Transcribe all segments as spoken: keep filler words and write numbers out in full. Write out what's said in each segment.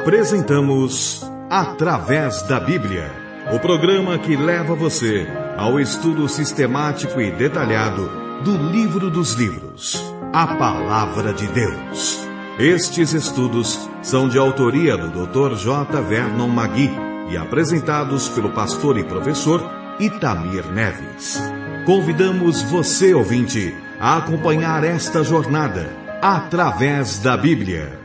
Apresentamos Através da Bíblia, o programa que leva você ao estudo sistemático e detalhado do Livro dos Livros, a Palavra de Deus. Estes estudos são de autoria do doutor J. Vernon Magui e apresentados pelo pastor e professor Itamir Neves. Convidamos você, ouvinte, a acompanhar esta jornada através da Bíblia.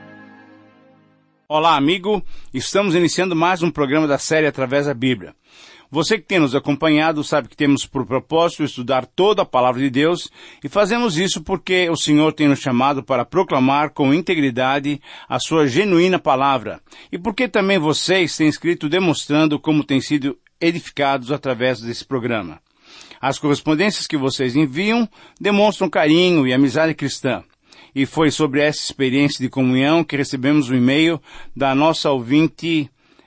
Olá, amigo. Estamos iniciando mais um programa da série Através da Bíblia. Você que tem nos acompanhado sabe que temos por propósito estudar toda a Palavra de Deus e fazemos isso porque o Senhor tem nos chamado para proclamar com integridade a sua genuína Palavra e porque também vocês têm escrito demonstrando como têm sido edificados através desse programa. As correspondências que vocês enviam demonstram carinho e amizade cristã. E foi sobre essa experiência de comunhão que recebemos um e-mail da nossa ouvinte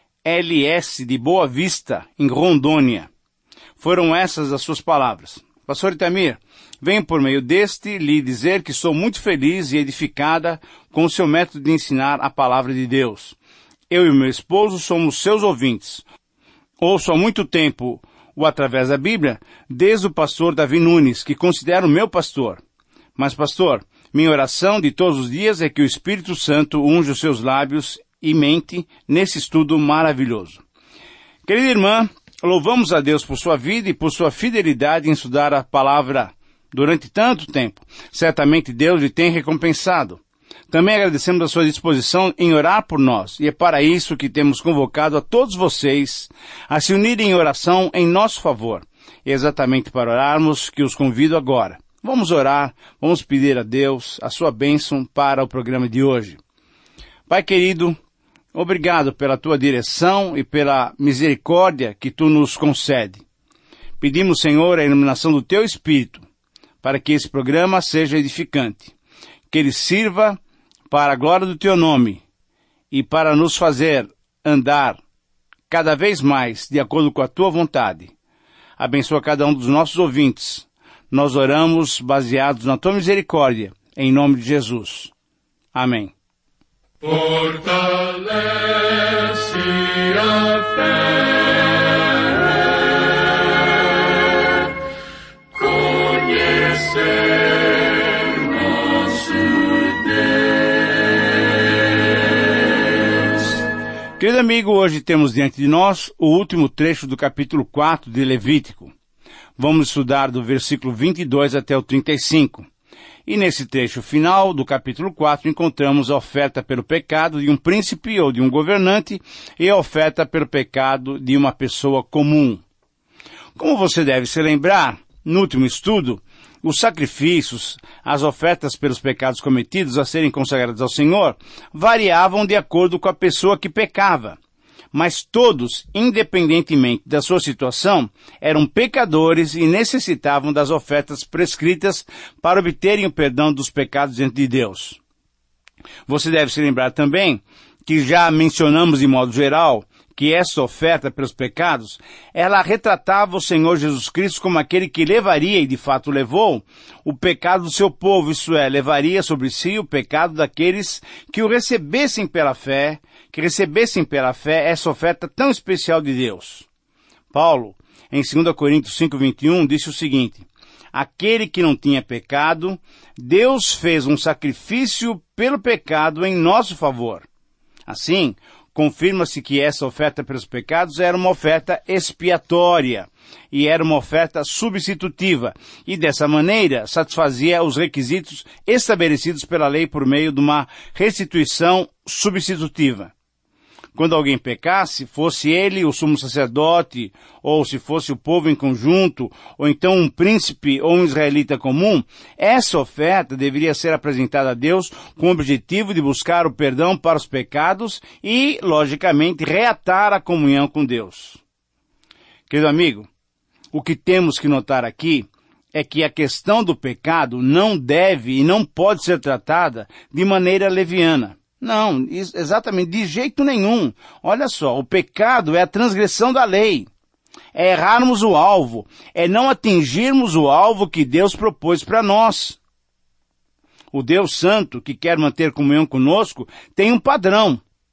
L S de Boa Vista, em Rondônia. Foram essas as suas palavras. Pastor Itamir, venho por meio deste lhe dizer que sou muito feliz e edificada com o seu método de ensinar a palavra de Deus. Eu e meu esposo somos seus ouvintes. Ouço há muito tempo o Através da Bíblia, desde o pastor Davi Nunes, que considero meu pastor. Mas, pastor, minha oração de todos os dias é que o Espírito Santo unja os seus lábios e mente nesse estudo maravilhoso. Querida irmã, louvamos a Deus por sua vida e por sua fidelidade em estudar a palavra durante tanto tempo. Certamente Deus lhe tem recompensado. Também agradecemos a sua disposição em orar por nós, e é para isso que temos convocado a todos vocês a se unirem em oração em nosso favor. E é exatamente para orarmos que os convido agora. Vamos orar, vamos pedir a Deus a sua bênção para o programa de hoje. Pai querido, obrigado pela tua direção e pela misericórdia que tu nos concede. Pedimos, Senhor, a iluminação do teu Espírito, para que esse programa seja edificante, que ele sirva para a glória do teu nome e para nos fazer andar cada vez mais de acordo com a tua vontade. Abençoa cada um dos nossos ouvintes. Nós oramos baseados na tua misericórdia, em nome de Jesus. Amém. Fortalece a fé, conhecer nosso Deus. Querido amigo, hoje temos diante de nós o último trecho do capítulo quatro de Levítico. Vamos estudar do versículo vinte e dois até o trinta e cinco. E nesse trecho final do capítulo quatro encontramos a oferta pelo pecado de um príncipe ou de um governante e a oferta pelo pecado de uma pessoa comum. Como você deve se lembrar, no último estudo, os sacrifícios, as ofertas pelos pecados cometidos a serem consagrados ao Senhor, variavam de acordo com a pessoa que pecava. Mas todos, independentemente da sua situação, eram pecadores e necessitavam das ofertas prescritas para obterem o perdão dos pecados diante de Deus. Você deve se lembrar também que já mencionamos de modo geral que essa oferta pelos pecados, ela retratava o Senhor Jesus Cristo como aquele que levaria, e de fato levou, o pecado do seu povo, isso é, levaria sobre si o pecado daqueles que o recebessem pela fé, que recebessem pela fé essa oferta tão especial de Deus. Paulo, em dois Coríntios cinco, vinte e um, disse o seguinte: aquele que não tinha pecado, Deus fez um sacrifício pelo pecado em nosso favor. Assim, confirma-se que essa oferta pelos pecados era uma oferta expiatória e era uma oferta substitutiva, e dessa maneira satisfazia os requisitos estabelecidos pela lei por meio de uma restituição substitutiva. Quando alguém pecasse, fosse ele o sumo sacerdote, ou se fosse o povo em conjunto, ou então um príncipe ou um israelita comum, essa oferta deveria ser apresentada a Deus com o objetivo de buscar o perdão para os pecados e, logicamente, reatar a comunhão com Deus. Querido amigo, o que temos que notar aqui é que a questão do pecado não deve e não pode ser tratada de maneira leviana. Não, exatamente, de jeito nenhum. Olha só, o pecado é a transgressão da lei. É errarmos o alvo, é não atingirmos o alvo que Deus propôs para nós. O Deus Santo, que quer manter comunhão conosco, tem um padrão.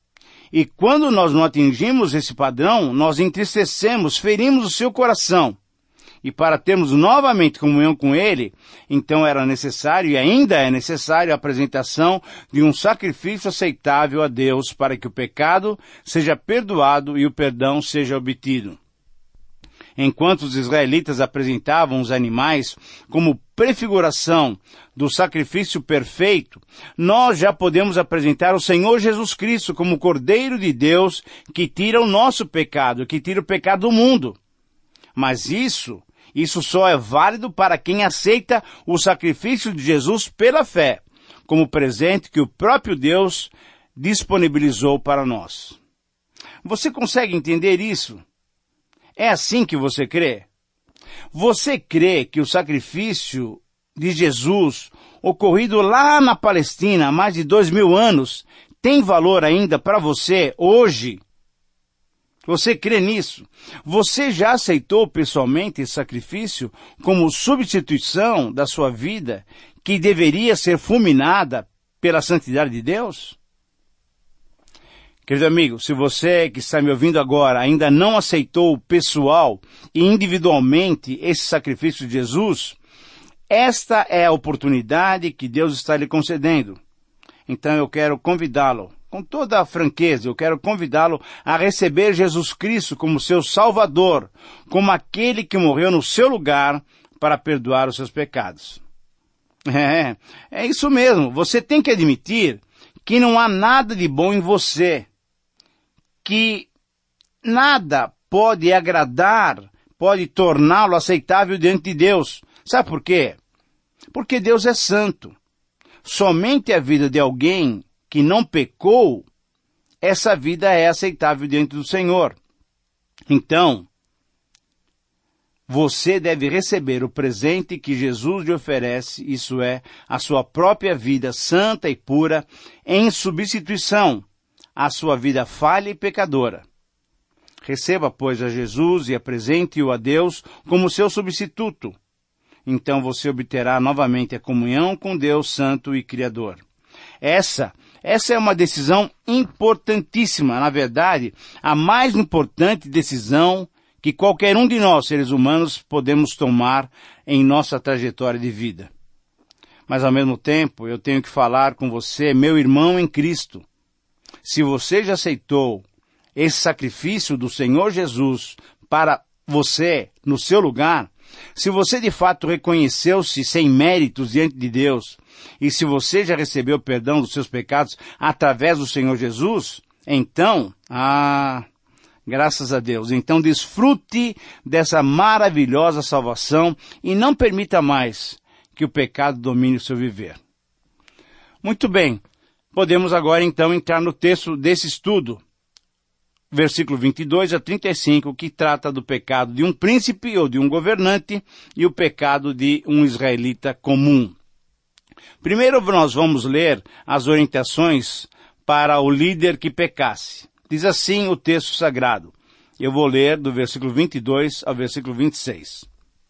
E quando nós não atingimos esse padrão, nós entristecemos, ferimos o seu coração. E para termos novamente comunhão com Ele, então era necessário, e ainda é necessário, a apresentação de um sacrifício aceitável a Deus para que o pecado seja perdoado e o perdão seja obtido. Enquanto os israelitas apresentavam os animais como prefiguração do sacrifício perfeito, nós já podemos apresentar o Senhor Jesus Cristo como o Cordeiro de Deus que tira o nosso pecado, que tira o pecado do mundo. Mas isso... Isso só é válido para quem aceita o sacrifício de Jesus pela fé, como presente que o próprio Deus disponibilizou para nós. Você consegue entender isso? É assim que você crê? Você crê que o sacrifício de Jesus, ocorrido lá na Palestina há mais de dois mil anos, tem valor ainda para você hoje? Você crê nisso? Você já aceitou pessoalmente esse sacrifício como substituição da sua vida que deveria ser fulminada pela santidade de Deus? Querido amigo, se você que está me ouvindo agora ainda não aceitou pessoal e individualmente esse sacrifício de Jesus, esta é a oportunidade que Deus está lhe concedendo. Então eu quero convidá-lo. Com toda a franqueza, eu quero convidá-lo a receber Jesus Cristo como seu Salvador, como aquele que morreu no seu lugar para perdoar os seus pecados. É, é isso mesmo. Você tem que admitir que não há nada de bom em você, que nada pode agradar, pode torná-lo aceitável diante de Deus. Sabe por quê? Porque Deus é santo. Somente a vida de alguém que não pecou, essa vida é aceitável diante do Senhor. Então, você deve receber o presente que Jesus lhe oferece, isso é, a sua própria vida santa e pura, em substituição à sua vida falha e pecadora. Receba, pois, a Jesus e apresente-o a Deus como seu substituto. Então você obterá novamente a comunhão com Deus Santo e Criador. Essa Essa é uma decisão importantíssima, na verdade, a mais importante decisão que qualquer um de nós, seres humanos, podemos tomar em nossa trajetória de vida. Mas, ao mesmo tempo, eu tenho que falar com você, meu irmão em Cristo. Se você já aceitou esse sacrifício do Senhor Jesus para você, no seu lugar, se você de fato reconheceu-se sem méritos diante de Deus, e se você já recebeu o perdão dos seus pecados através do Senhor Jesus, então, ah, graças a Deus, então desfrute dessa maravilhosa salvação e não permita mais que o pecado domine o seu viver. Muito bem, podemos agora então entrar no texto desse estudo. Versículo vinte e dois a trinta e cinco, que trata do pecado de um príncipe ou de um governante e o pecado de um israelita comum. Primeiro nós vamos ler as orientações para o líder que pecasse. Diz assim o texto sagrado. Eu vou ler do versículo vinte e dois ao versículo vinte e seis.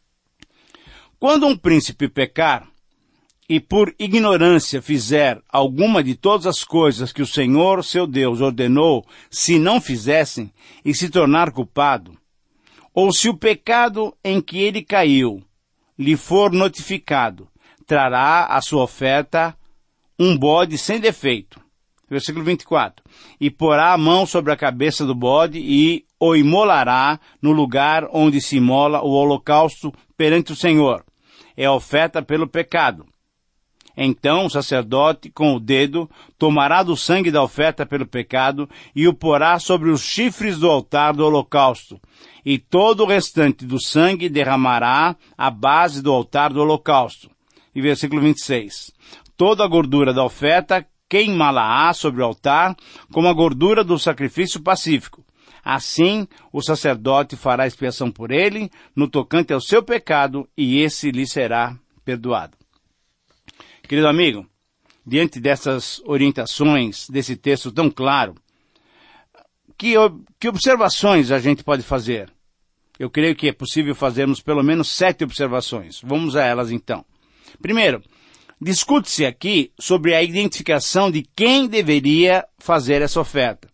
Quando um príncipe pecar, e por ignorância fizer alguma de todas as coisas que o Senhor, seu Deus, ordenou, se não fizessem, e se tornar culpado, ou se o pecado em que ele caiu lhe for notificado, trará a sua oferta um bode sem defeito. Versículo vinte e quatro. E porá a mão sobre a cabeça do bode e o imolará no lugar onde se imola o holocausto perante o Senhor. É a oferta pelo pecado. Então o sacerdote, com o dedo, tomará do sangue da oferta pelo pecado e o porá sobre os chifres do altar do holocausto. E todo o restante do sangue derramará à base do altar do holocausto. E versículo vinte e seis. Toda a gordura da oferta queimá-la-á sobre o altar, como a gordura do sacrifício pacífico. Assim, o sacerdote fará expiação por ele, no tocante ao seu pecado, e esse lhe será perdoado. Querido amigo, diante dessas orientações, desse texto tão claro, que, que observações a gente pode fazer? Eu creio que é possível fazermos pelo menos sete observações. Vamos a elas então. Primeiro, discute-se aqui sobre a identificação de quem deveria fazer essa oferta.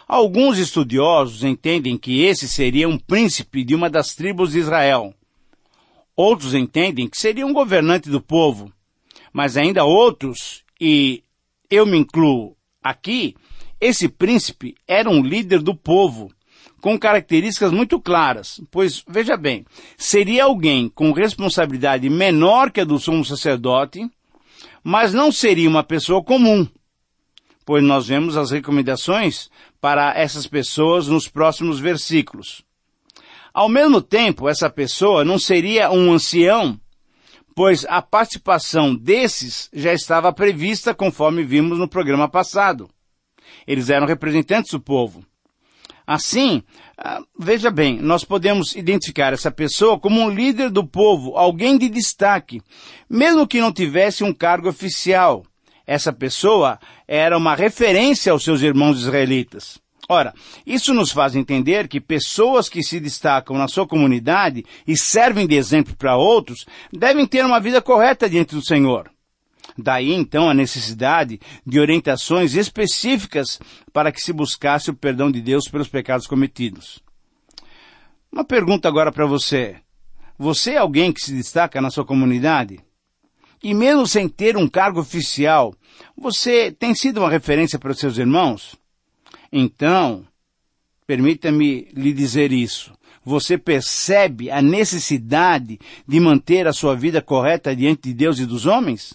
Alguns estudiosos entendem que esse seria um príncipe de uma das tribos de Israel. Outros entendem que seria um governante do povo. Mas ainda outros, e eu me incluo aqui, esse príncipe era um líder do povo, com características muito claras, pois, veja bem, seria alguém com responsabilidade menor que a do sumo sacerdote, mas não seria uma pessoa comum, pois nós vemos as recomendações para essas pessoas nos próximos versículos. Ao mesmo tempo, essa pessoa não seria um ancião, pois a participação desses já estava prevista conforme vimos no programa passado. Eles eram representantes do povo. Assim, veja bem, nós podemos identificar essa pessoa como um líder do povo, alguém de destaque, mesmo que não tivesse um cargo oficial. Essa pessoa era uma referência aos seus irmãos israelitas. Ora, isso nos faz entender que pessoas que se destacam na sua comunidade e servem de exemplo para outros devem ter uma vida correta diante do Senhor. Daí, então, a necessidade de orientações específicas para que se buscasse o perdão de Deus pelos pecados cometidos. Uma pergunta agora para você. Você é alguém que se destaca na sua comunidade? E mesmo sem ter um cargo oficial, você tem sido uma referência para os seus irmãos? Então, permita-me lhe dizer isso. Você percebe a necessidade de manter a sua vida correta diante de Deus e dos homens?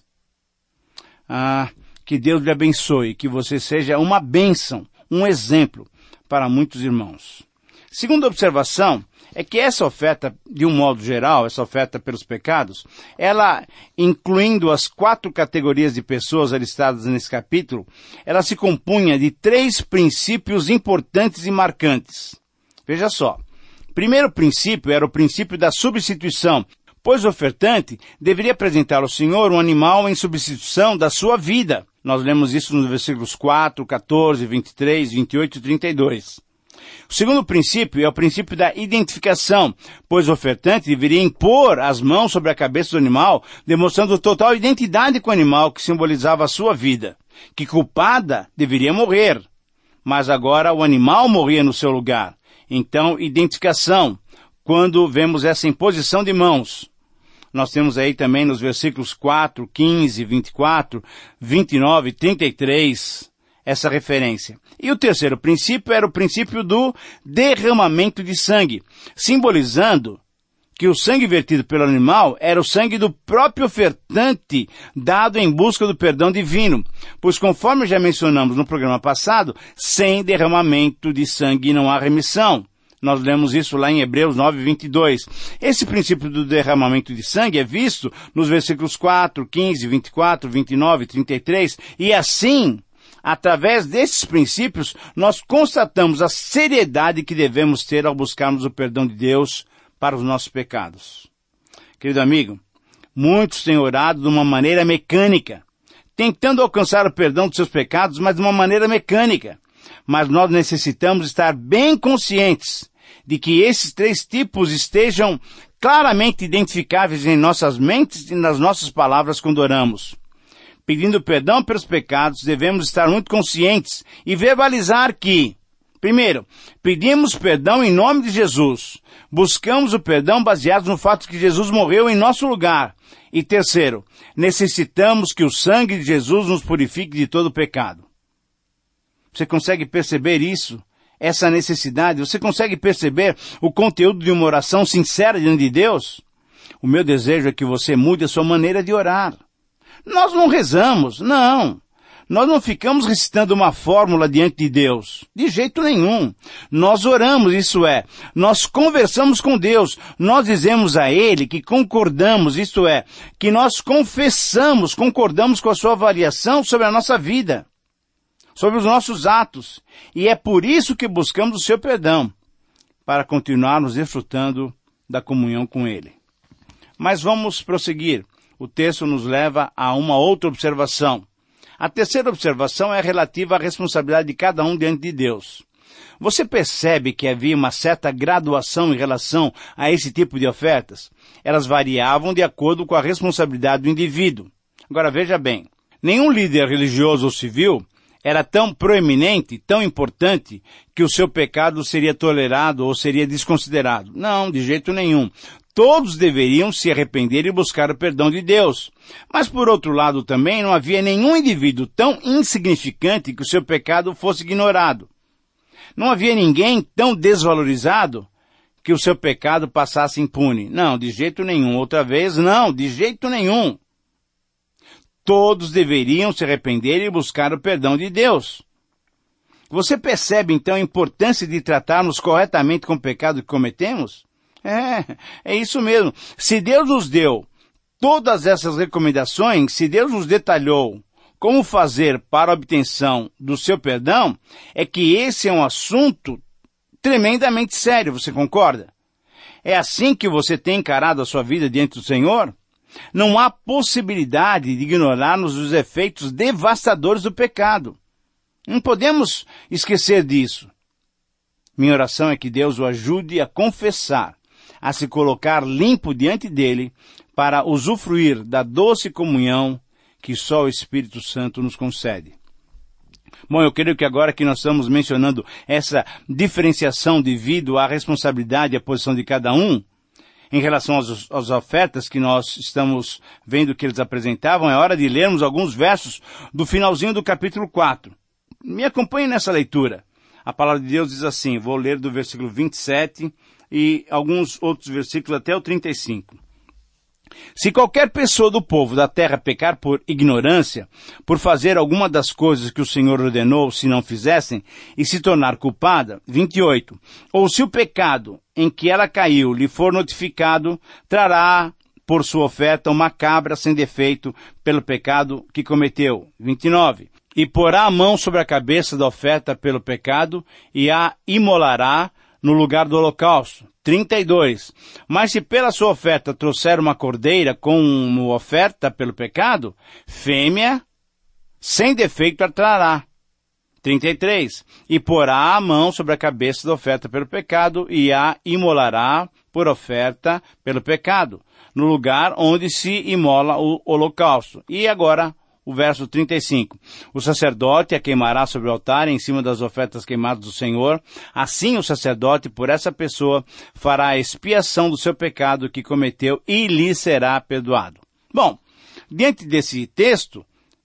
Ah, que Deus lhe abençoe, que você seja uma bênção, um exemplo para muitos irmãos. Segunda observação é que essa oferta, de um modo geral, essa oferta pelos pecados, ela, incluindo as quatro categorias de pessoas listadas nesse capítulo, ela se compunha de três princípios importantes e marcantes. Veja só. O primeiro princípio era o princípio da substituição, pois o ofertante deveria apresentar ao Senhor um animal em substituição da sua vida. Nós lemos isso nos versículos quatro, catorze, vinte e três, vinte e oito e trinta e dois. O segundo princípio é o princípio da identificação, pois o ofertante deveria impor as mãos sobre a cabeça do animal, demonstrando total identidade com o animal que simbolizava a sua vida, que culpada deveria morrer, mas agora o animal morria no seu lugar. Então, identificação, quando vemos essa imposição de mãos. Nós temos aí também nos versículos quatro, quinze, vinte e quatro, vinte e nove, trinta e três, essa referência. E o terceiro princípio era o princípio do derramamento de sangue, simbolizando que o sangue vertido pelo animal era o sangue do próprio ofertante, dado em busca do perdão divino, pois conforme já mencionamos no programa passado, sem derramamento de sangue não há remissão. Nós lemos isso lá em Hebreus nove, vinte e dois. Esse princípio do derramamento de sangue é visto nos versículos quatro, quinze, vinte e quatro, vinte e nove, trinta e três, e assim, através desses princípios, nós constatamos a seriedade que devemos ter ao buscarmos o perdão de Deus para os nossos pecados. Querido amigo, muitos têm orado de uma maneira mecânica, tentando alcançar o perdão dos seus pecados, mas de uma maneira mecânica. Mas nós necessitamos estar bem conscientes de que esses três tipos estejam claramente identificáveis em nossas mentes e nas nossas palavras quando oramos. Pedindo perdão pelos pecados, devemos estar muito conscientes e verbalizar que, primeiro, pedimos perdão em nome de Jesus. Buscamos o perdão baseado no fato que Jesus morreu em nosso lugar. E terceiro, necessitamos que o sangue de Jesus nos purifique de todo pecado. Você consegue perceber isso? Essa necessidade? Você consegue perceber o conteúdo de uma oração sincera diante de Deus? O meu desejo é que você mude a sua maneira de orar. Nós não rezamos, não. Nós não ficamos recitando uma fórmula diante de Deus. De jeito nenhum. Nós oramos, isso é, nós conversamos com Deus. Nós dizemos a Ele que concordamos, isto é, que nós confessamos, concordamos com a sua avaliação sobre a nossa vida, sobre os nossos atos. E é por isso que buscamos o seu perdão, para continuarmos desfrutando da comunhão com Ele. Mas vamos prosseguir. O texto nos leva a uma outra observação. A terceira observação é relativa à responsabilidade de cada um diante de Deus. Você percebe que havia uma certa graduação em relação a esse tipo de ofertas? Elas variavam de acordo com a responsabilidade do indivíduo. Agora veja bem, nenhum líder religioso ou civil era tão proeminente, tão importante, que o seu pecado seria tolerado ou seria desconsiderado. Não, de jeito nenhum. Todos deveriam se arrepender e buscar o perdão de Deus. Mas por outro lado também não havia nenhum indivíduo tão insignificante que o seu pecado fosse ignorado. Não havia ninguém tão desvalorizado que o seu pecado passasse impune. Não, de jeito nenhum. Outra vez, não, de jeito nenhum. Todos deveriam se arrepender e buscar o perdão de Deus. Você percebe então a importância de tratarmos corretamente com o pecado que cometemos? É, é isso mesmo. Se Deus nos deu todas essas recomendações, se Deus nos detalhou como fazer para a obtenção do seu perdão, é que esse é um assunto tremendamente sério, você concorda? É assim que você tem encarado a sua vida diante do Senhor? Não há possibilidade de ignorarmos os efeitos devastadores do pecado. Não podemos esquecer disso. Minha oração é que Deus o ajude a confessar, a se colocar limpo diante dele, para usufruir da doce comunhão que só o Espírito Santo nos concede. Bom, eu creio que agora que nós estamos mencionando essa diferenciação devido à responsabilidade e à posição de cada um, em relação às, às ofertas que nós estamos vendo que eles apresentavam, é hora de lermos alguns versos do finalzinho do capítulo quatro. Me acompanhe nessa leitura. A palavra de Deus diz assim, vou ler do versículo vinte e sete e alguns outros versículos até o trinta e cinco. Se qualquer pessoa do povo da terra pecar por ignorância, por fazer alguma das coisas que o Senhor ordenou se não fizessem, e se tornar culpada, vinte e oito, ou se o pecado em que ela caiu lhe for notificado, trará por sua oferta uma cabra sem defeito pelo pecado que cometeu, vinte e nove, e porá a mão sobre a cabeça da oferta pelo pecado e a imolará no lugar do holocausto. trinta e dois. Mas se pela sua oferta trouxer uma cordeira como oferta pelo pecado, fêmea sem defeito a trará. trinta e três. E porá a mão sobre a cabeça da oferta pelo pecado e a imolará por oferta pelo pecado, no lugar onde se imola o holocausto. E agora o verso trinta e cinco. O sacerdote a queimará sobre o altar em cima das ofertas queimadas do Senhor. Assim o sacerdote por essa pessoa fará a expiação do seu pecado que cometeu e lhe será perdoado. Bom, diante desse texto,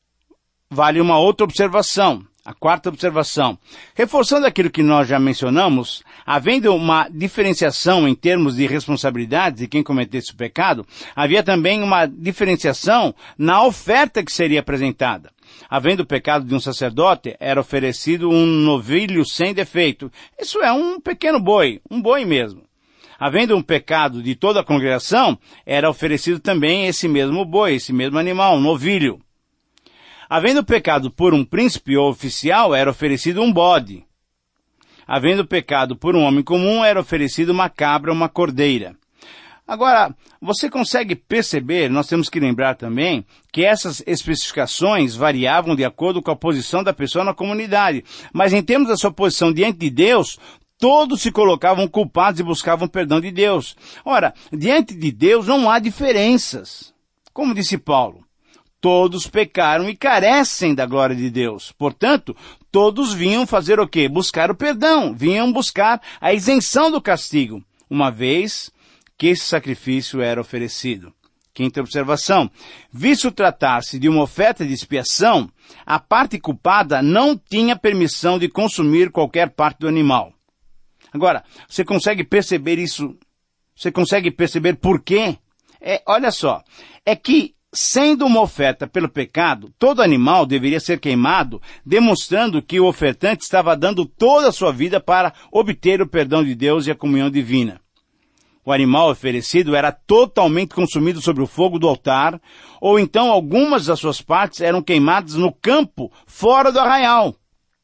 vale uma outra observação. A quarta observação. Reforçando aquilo que nós já mencionamos, havendo uma diferenciação em termos de responsabilidades de quem cometesse o pecado, havia também uma diferenciação na oferta que seria apresentada. Havendo o pecado de um sacerdote, era oferecido um novilho sem defeito. Isso é um pequeno boi, um boi mesmo. Havendo um pecado de toda a congregação, era oferecido também esse mesmo boi, esse mesmo animal, um novilho. Havendo pecado por um príncipe ou oficial, era oferecido um bode. Havendo pecado por um homem comum, era oferecido uma cabra ou uma cordeira. Agora, você consegue perceber, nós temos que lembrar também, que essas especificações variavam de acordo com a posição da pessoa na comunidade. Mas em termos da sua posição diante de Deus, todos se colocavam culpados e buscavam perdão de Deus. Ora, diante de Deus não há diferenças. Como disse Paulo, todos pecaram e carecem da glória de Deus. Portanto, todos vinham fazer o quê? Buscar o perdão. Vinham buscar a isenção do castigo, uma vez que esse sacrifício era oferecido. Quinta observação. Visto tratar-se de uma oferta de expiação, a parte culpada não tinha permissão de consumir qualquer parte do animal. Agora, você consegue perceber isso? Você consegue perceber por quê? É, olha só, é que sendo uma oferta pelo pecado, todo animal deveria ser queimado, demonstrando que o ofertante estava dando toda a sua vida para obter o perdão de Deus e a comunhão divina. O animal oferecido era totalmente consumido sobre o fogo do altar, ou então algumas das suas partes eram queimadas no campo, fora do arraial.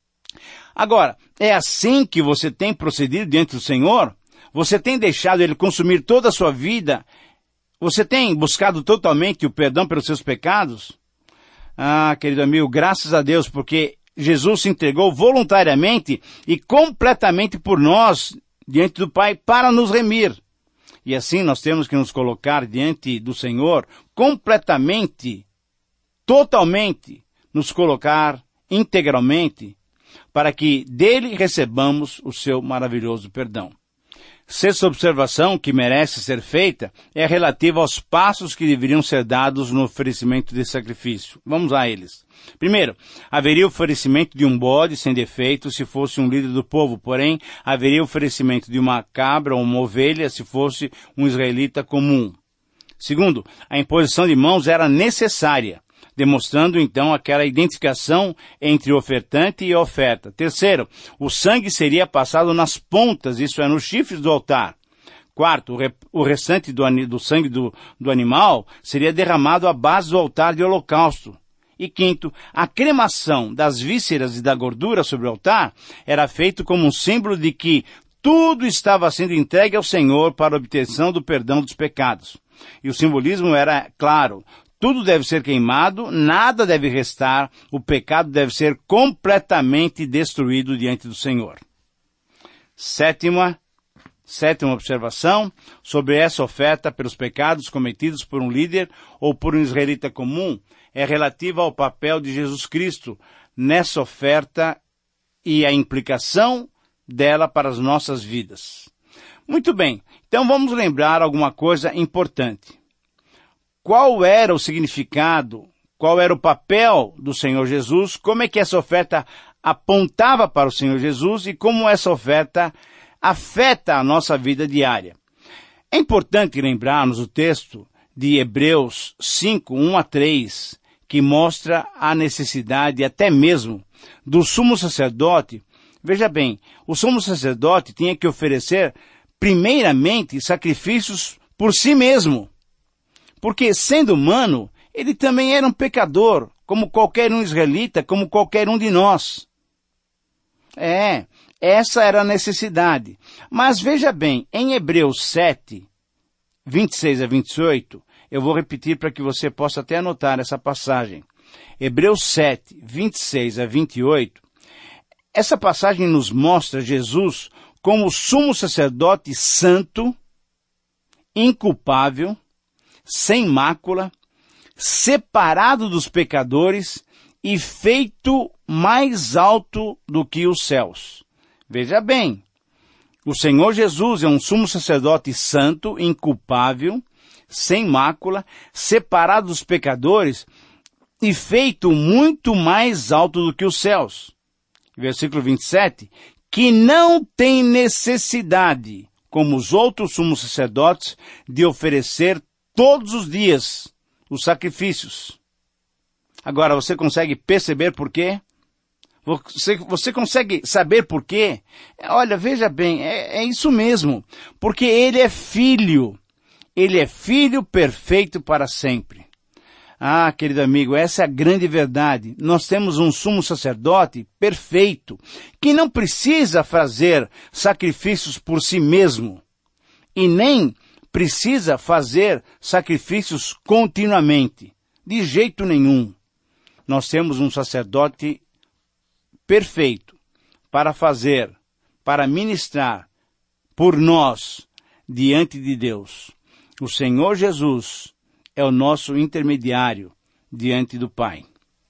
Agora, é assim que você tem procedido diante do Senhor? Você tem deixado Ele consumir toda a sua vida? Você tem buscado totalmente o perdão pelos seus pecados? Ah, querido amigo, graças a Deus, porque Jesus se entregou voluntariamente e completamente por nós, diante do Pai, para nos remir. E assim nós temos que nos colocar diante do Senhor, completamente, totalmente, nos colocar integralmente, para que dele recebamos o seu maravilhoso perdão. Sexta observação que merece ser feita é relativa aos passos que deveriam ser dados no oferecimento de sacrifício. Vamos a eles. Primeiro, haveria oferecimento de um bode sem defeito se fosse um líder do povo, porém, haveria oferecimento de uma cabra ou uma ovelha se fosse um israelita comum. Segundo, a imposição de mãos era necessária, demonstrando então aquela identificação entre o ofertante e a oferta. Terceiro, o sangue seria passado nas pontas, isso é, nos chifres do altar. Quarto, o, re, o restante do, do sangue do, do animal seria derramado à base do altar de holocausto. E quinto, a cremação das vísceras e da gordura sobre o altar era feito como um símbolo de que tudo estava sendo entregue ao Senhor para a obtenção do perdão dos pecados. E o simbolismo era claro. Tudo deve ser queimado, nada deve restar, o pecado deve ser completamente destruído diante do Senhor. Sétima, sétima observação sobre essa oferta pelos pecados cometidos por um líder ou por um israelita comum é relativa ao papel de Jesus Cristo nessa oferta e a implicação dela para as nossas vidas. Muito bem, então vamos lembrar alguma coisa importante. Qual era o significado, qual era o papel do Senhor Jesus, como é que essa oferta apontava para o Senhor Jesus e como essa oferta afeta a nossa vida diária. É importante lembrarmos o texto de Hebreus cinco, um a três, que mostra a necessidade até mesmo do sumo sacerdote. Veja bem, o sumo sacerdote tinha que oferecer primeiramente sacrifícios por si mesmo. Porque, sendo humano, ele também era um pecador, como qualquer um israelita, como qualquer um de nós. É, essa era a necessidade. Mas veja bem, em Hebreus sete, vinte e seis a vinte e oito, eu vou repetir para que você possa até anotar essa passagem. Hebreus sete, vinte e seis a vinte e oito, essa passagem nos mostra Jesus como sumo sacerdote santo, inculpável, sem mácula, separado dos pecadores e feito mais alto do que os céus. Veja bem, o Senhor Jesus é um sumo sacerdote santo, inculpável, sem mácula, separado dos pecadores e feito muito mais alto do que os céus. Versículo vinte e sete, que não tem necessidade, como os outros sumos sacerdotes, de oferecer todos os dias os sacrifícios. Agora, você consegue perceber por quê? Você, você consegue saber por quê? Olha, veja bem, é, é isso mesmo. Porque ele é filho. Ele é filho perfeito para sempre. Ah, querido amigo, essa é a grande verdade. Nós temos um sumo sacerdote perfeito, que não precisa fazer sacrifícios por si mesmo. E nem precisa fazer sacrifícios continuamente. De jeito nenhum. Nós temos um sacerdote perfeito para fazer, para ministrar por nós diante de Deus. O Senhor Jesus é o nosso intermediário diante do Pai.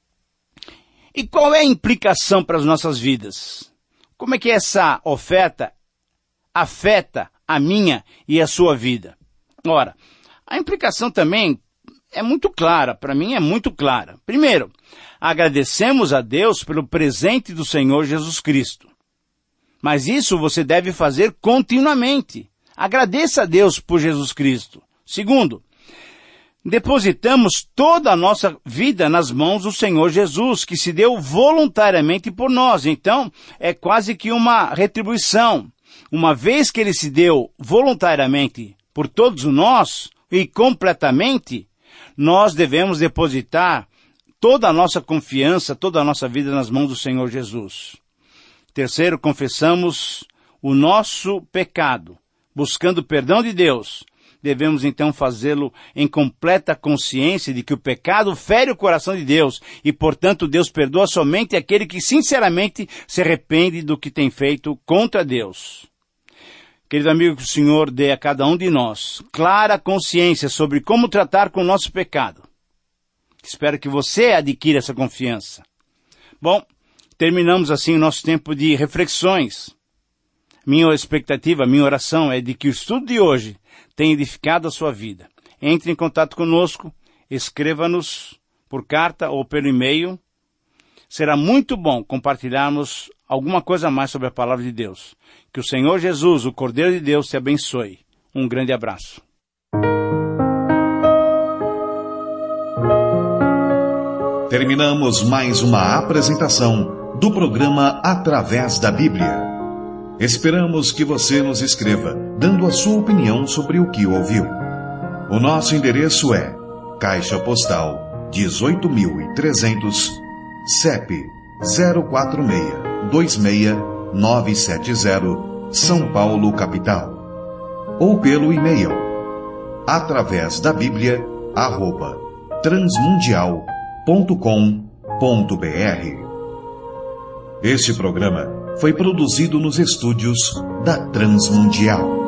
E qual é a implicação para as nossas vidas? Como é que essa oferta afeta a minha e a sua vida? Ora, a implicação também é muito clara, para mim é muito clara. Primeiro, agradecemos a Deus pelo presente do Senhor Jesus Cristo. Mas isso você deve fazer continuamente. Agradeça a Deus por Jesus Cristo. Segundo, depositamos toda a nossa vida nas mãos do Senhor Jesus, que se deu voluntariamente por nós. Então, é quase que uma retribuição. Uma vez que ele se deu voluntariamente por todos nós e completamente, nós devemos depositar toda a nossa confiança, toda a nossa vida nas mãos do Senhor Jesus. Terceiro, confessamos o nosso pecado, buscando perdão de Deus. Devemos então fazê-lo em completa consciência de que o pecado fere o coração de Deus e, portanto, Deus perdoa somente aquele que sinceramente se arrepende do que tem feito contra Deus. Querido amigo, que o Senhor dê a cada um de nós clara consciência sobre como tratar com o nosso pecado. Espero que você adquira essa confiança, Bom, terminamos assim o nosso tempo de reflexões. Minha expectativa, minha oração é de que o estudo de hoje tenha edificado a sua vida. Entre em contato conosco, escreva-nos por carta ou pelo e-mail. Será muito bom compartilharmos alguma coisa a mais sobre a palavra de Deus. Que o Senhor Jesus, o Cordeiro de Deus, te abençoe. Um grande abraço. Terminamos mais uma apresentação do programa Através da Bíblia. Esperamos que você nos escreva, dando a sua opinião sobre o que ouviu. O nosso endereço é Caixa Postal dezoito mil e trezentos, C E P zero quatro seis dois seis nove sete zero, São Paulo, capital. Ou pelo e-mail através da Bíblia arroba transmundial ponto com ponto br. Este programa foi produzido nos estúdios da Transmundial.